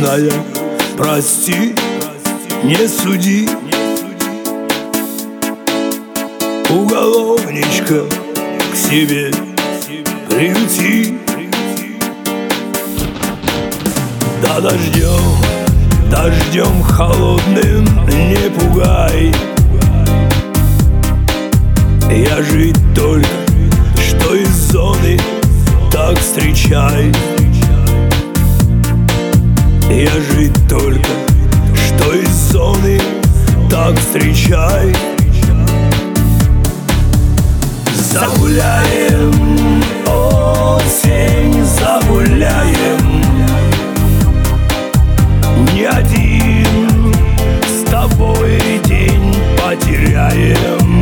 грустная, прости, не суди. Уголовничка к себе приюти. Да дождем холодным не пугай. Я жить только что из зоны, так встречай. Я жить только что из зоны, так встречай. Загуляем, осень, загуляем. Не один с тобой день потеряем.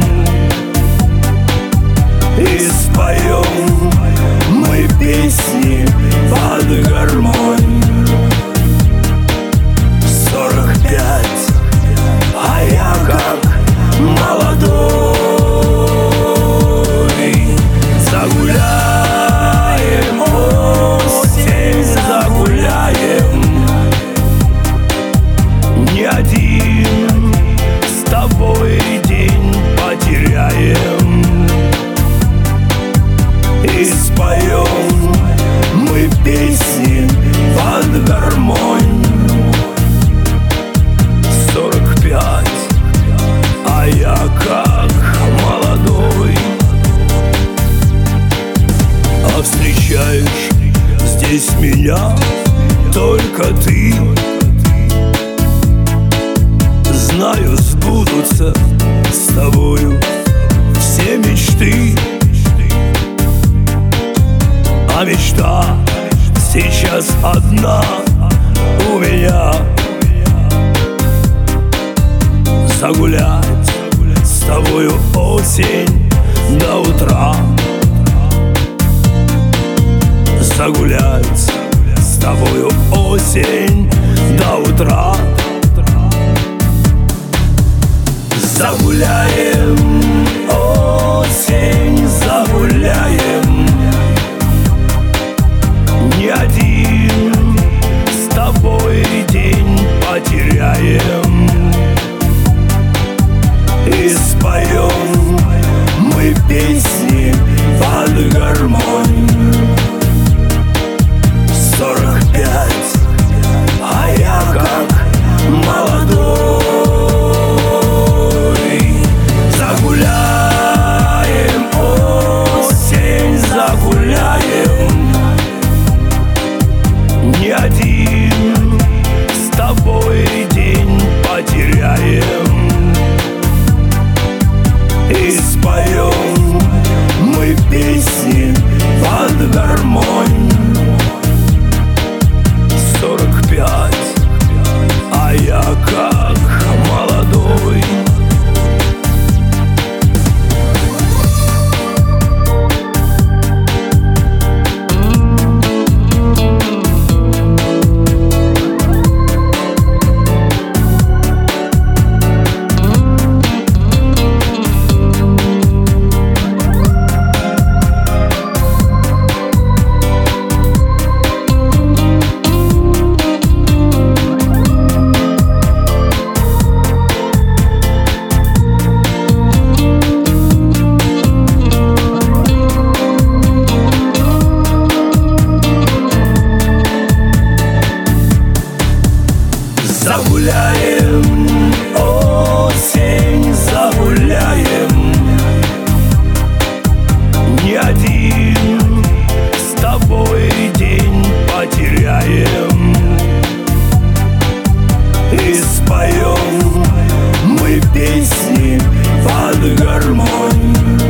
И споем мы песни под гармонь. 45, а я как молодой. Загуляем, осень, загуляем. Не один с тобой день потеряем. И споем мы песни под гармонь. 45, а я как молодой. А встречаешь здесь меня только ты. Знаю, сбудутся с тобою все мечты. А мечта сейчас одна у меня. Загулять с тобою осень до утра. Загулять с тобою осень до утра. Загуляем, осень, загуляем. Не один с тобой день потеряем. И споем мы песни под гармонь. 45, а я как молодой. Загуляем, осень, загуляем. Не один с тобой день потеряем. И споем мы песни под гармонь. 45, а я как молодой. Загуляем, осень, загуляем. Не один с тобой день потеряем. И споем мы песни под гармонь.